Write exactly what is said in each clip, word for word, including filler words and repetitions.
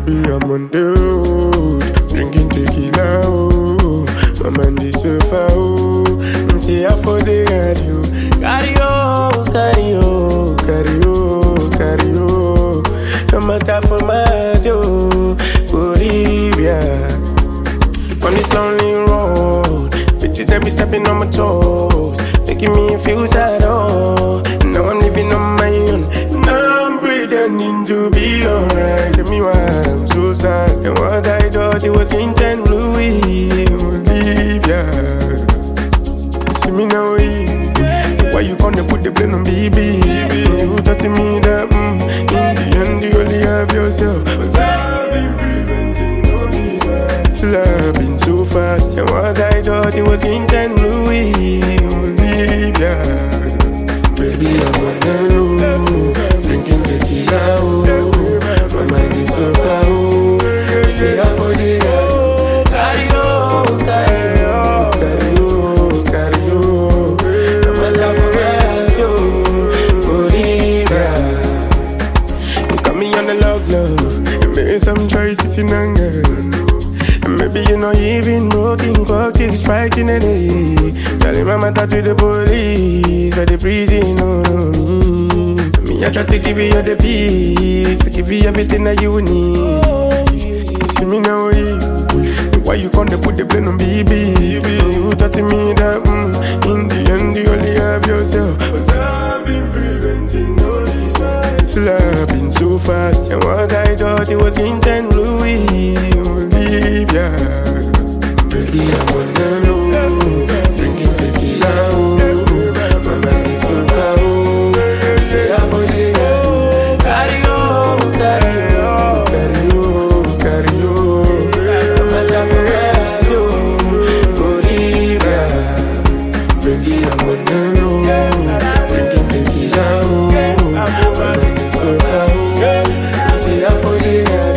Baby, I'm on the road, drinking tequila, oh. My man is so far, oh. See how for the radio. Carry on, carry on, carry on, carry on. No matter for my Joe, Bolivia. On this lonely road, bitches that be stepping on my toes, making me feel sad, oh. Now I'm living on my own. Now I'm pretending to be alright. Tell me why I'm so sad. And what I thought it was Saint Louis, Bolivia. You see me now, eh? Why you gonna put the blame on B B? You thought to me that mm, in the end you only have yourself. But I've been preventing all these fights. Still I've been so fast. And what I thought it was Saint Louis, Bolivia. Baby, I'm on the road, drinking tequila, oh. My mind is so far, oh. Say I for the road. Carry on, carry on, carry on, carry on. No matter for what, oh, Bolivia. You got me on the log, love. And maybe some choices in anger. And maybe you're not even broken, cocktails right in the day. Telling my matter to the police, but the prison on me. Me, I try to give you all the peace, I give you everything that you need. You see me now, eh? Why you gonna put the blame on B B? You thought to me that mm, in the end you only have yourself. But I've been preventing all these fights. Still I've been so fast. And what I thought it was in Saint Louis, Bolivia. Baby, I'm on the road, drinking tequila, oh. My man is so far, oh. Say I for the road. Carry on, carry on, carry on, carry on. No matter for what, oh, Bolivia. Baby, I'm on the road, drinking tequila, oh. My man is so far, oh. Say I for the road.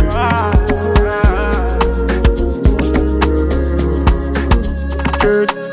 Good.